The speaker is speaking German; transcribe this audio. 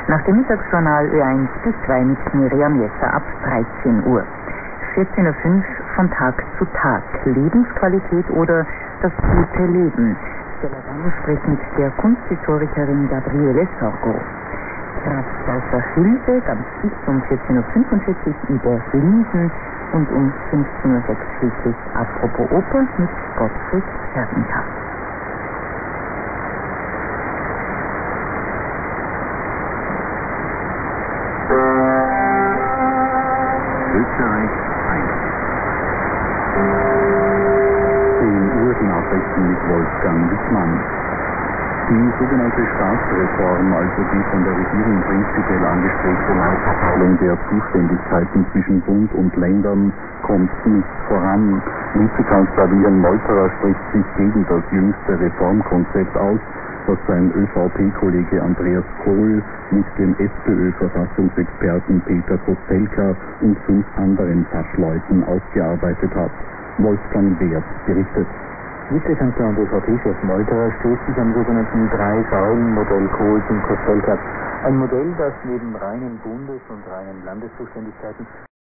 Nach dem Mittagsjournal Ö1 bis 2 mit Miriam Jesser ab 13 Uhr. 14.05 Uhr von Tag zu Tag. Lebensqualität oder das gute Leben. Stella Dano spricht mit der Kunsthistorikerin Gabriele Sorgo. Kraft außer Hilfe gab es bis um 14.45 Uhr über Linsen und um 15.06 Uhr schließlich Apropos Oper mit Gottfried Herdenkamp. Österreich 1. 10 Uhr die Nachrichten mit Wolfgang Wittmann. Die sogenannte Staatsreform, also die von der Regierung prinzipiell angestrebte Neuverteilung der Zuständigkeiten zwischen Bund und Ländern, kommt nicht voran. Vizekanzler Wilhelm Molterer spricht sich gegen das jüngste Reformkonzept aus, das sein ÖVP-Kollege Andreas Kohl mit dem SPÖ-Verfassungsexperten Peter Kostelka und 5 anderen Fachleuten ausgearbeitet hat. Wolfgang Wert berichtet. Vizekanzler und ÖVP-Chef Molterer stößt sich am sogenannten Drei-Säulen-Modell Kohls und Kostelka. Ein Modell, das neben reinen Bundes- und reinen Landeszuständigkeiten